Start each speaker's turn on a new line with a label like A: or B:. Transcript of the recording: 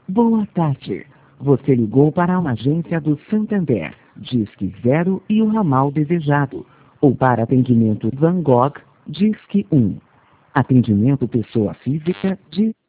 A: Boa tarde. Você ligou para uma agência do Santander, Disque 0 e o ramal desejado. Ou para atendimento Van Gogh, Disque 1. Atendimento pessoa física, Disque